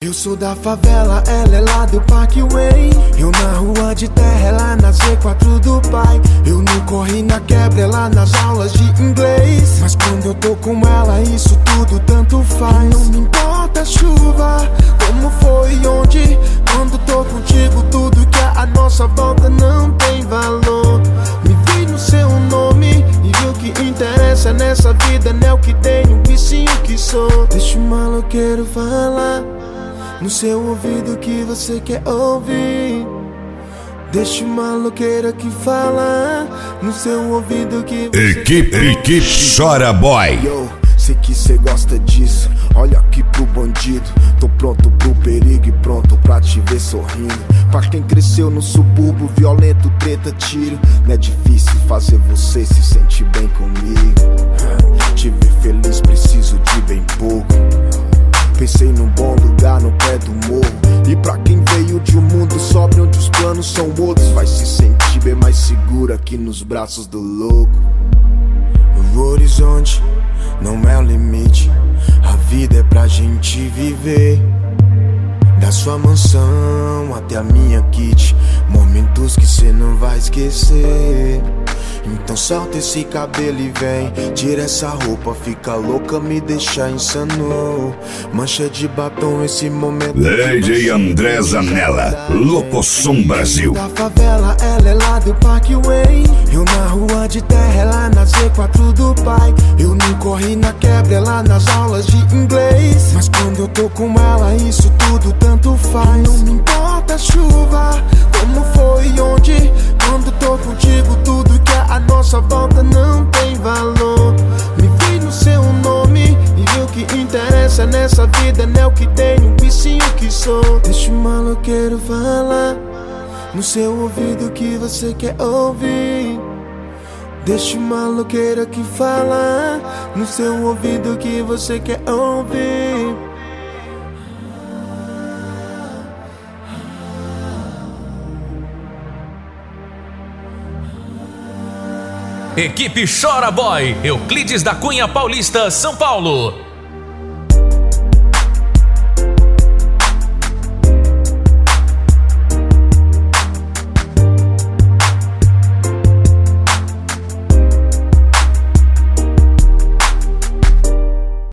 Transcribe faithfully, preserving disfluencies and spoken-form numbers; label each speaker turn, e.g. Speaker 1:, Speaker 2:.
Speaker 1: Eu sou da favela, ela é lá do Parkway. Eu na rua de terra, ela na Z quatro do pai. Eu no corre na quebra, ela nas aulas de inglês. Mas quando eu tô com ela, isso tudo tanto faz. Não me importa a chuva, como foi e onde. Quando tô contigo, tudo que é a nossa volta não tem valor. Me vi no seu nome e vi o que interessa nessa vida. Não é o que tenho e sim o que sou. Deixa o maloqueiro falar no seu ouvido que você quer ouvir. Deixa o maloqueiro que fala no seu ouvido que você
Speaker 2: Equipe,
Speaker 1: quer
Speaker 2: equipe Chora Boy.
Speaker 1: Yo, sei que cê gosta disso. Olha aqui pro bandido. Tô pronto pro perigo e pronto pra te ver sorrindo. Pra quem cresceu no subúrbio, violento, treta, tiro. Não é difícil fazer você se sentir bem comigo. Te ver feliz preciso de bem pouco. Pensei num bom lugar no pé do morro. E pra quem veio de um mundo sóbrio onde os planos são outros, vai se sentir bem mais seguro aqui nos braços do louco. O horizonte não é o limite. A vida é pra gente viver. Da sua mansão até a minha kit. Momentos que cê não vai esquecer. Então solta esse cabelo e vem. Tira essa roupa, fica louca, me deixa insano. Mancha de batom, esse momento.
Speaker 2: D J André Zanella, Locosom Brasil.
Speaker 1: Da favela, ela é lá do Parkway. Eu na rua de terra, ela na Z quatro do pai. Eu não corri na quebra, ela nas aulas de inglês. Mas quando eu tô com ela, isso tudo tanto faz. Não me importa a chuva, como foi e onde. Quando tô contigo, tudo que é a nossa volta não tem valor. Me vi no seu nome e vi o que interessa nessa vida. Não é o que tenho e sim o que sou. Deixa o maloqueiro falar no seu ouvido que você quer ouvir. Deixa o maloqueiro que fala no seu ouvido que você quer ouvir.
Speaker 3: Equipe Chora Boy, Euclides da Cunha Paulista, São Paulo.